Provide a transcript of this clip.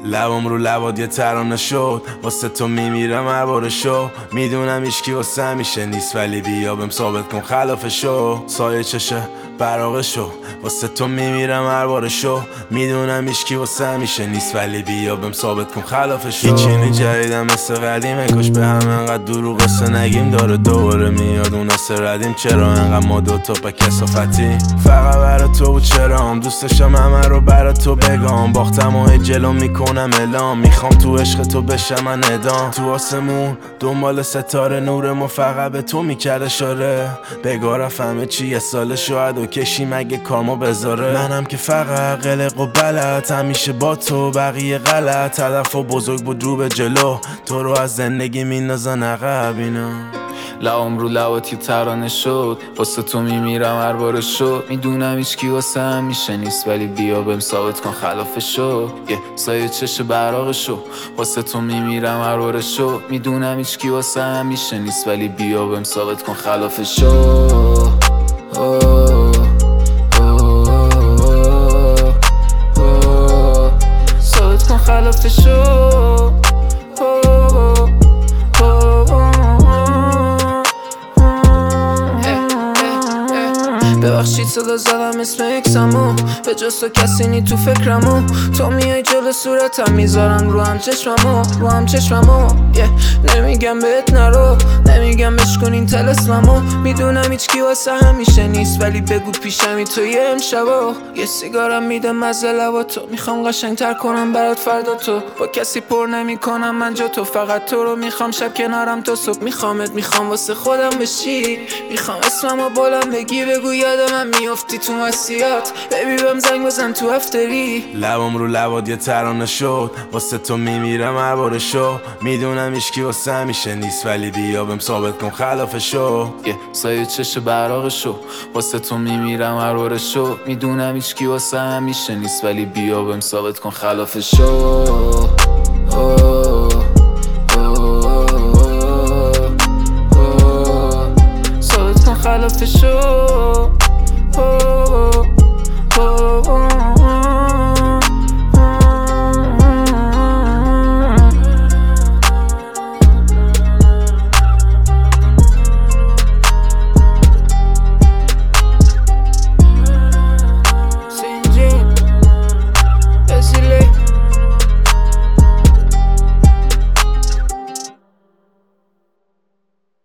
لبم رو لبات یه ترانه شد، واسه تو میمیرم هر بار شو. میدونم هیچکی واسه همیشه نیست، ولی بیا بهم ثابت کن خلافشو. سایه چشه براغشو، واسه تو میمیرم هر بار شو. میدونم هیچکی واسه همیشه نیست، ولی بیا بهم ثابت کن خلافشو. هیچی جدیدم مثل قدیمه، کاش به هم انقدر دروغ قصه نگیم. داره دوباره میاد اون اصل ردیم، چرا انقدر ما دوتا به کسافتی؟ فقط برا تو بود چرام، دوستشم همه رو برا تو بگم. باختم و جلو میکنم اعلام، میخوام تو عشق تو بشم من ادام. تو آسمون دنبال ستاره نورمو فقط به تو میکرد اشاره. بگاه رفت همه چی یه سال شاید و کشیم اگه کارمو بذاره. منم که فقط قلق و بلد، همیشه با تو بقیه غلط. هدف و بزرگ بود رو به جلو، تو رو از زندگی میندازن عقب اینا. لبم رو لبات یه ترانه شد، واسه تو میمیرم هر بار شد. میدونم هیچکی واسه همیشه نیست، ولی بیا بهم ثابت کن خلافشو. یه سایه چش براغشو، واسه تو میمیرم هر بار شد. میدونم هیچکی واسه همیشه نیست، ولی بیا بهم ثابت کن خلافشو. ثابت کن خلافشو. ببخشید صدا زدم اسم اکسمو، به جز تو کسی نی تو فکرمو. تو میای جلو صورتم میذارم رو هم چشممو نمیگم بهت نرو، نمیگم بشکن این طلسممو. میدونم هیچکی واسه همیشه نیست، ولی بگو پیشمی تو یه امشبا. یه سیگارم میدم از لباتو، میخوام قشنگتر کنم برات فردا تو. با کسی پر نمیکنم من جا تو، فقط تو رو میخوام شب کنارم تا صبح. میخوام واسه خودم بشی، میخوام اسممو بلند بگی، بگو یاد من میافتی تو مسیحات. ببی بهم زنگ بزن تو افتری. لبم رو لبات یه ترانه شد، واسه تو میمیرم هر بار شو. میدونم هیچکی واسه همیشه نیست، ولی بیا بهم ثابت کن خلافشو. یه سایه چش براغشو، واسه تو میمیرم هر بار شو. میدونم هیچکی واسه همیشه نیست، ولی بیا بهم ثابت کن خلافشو.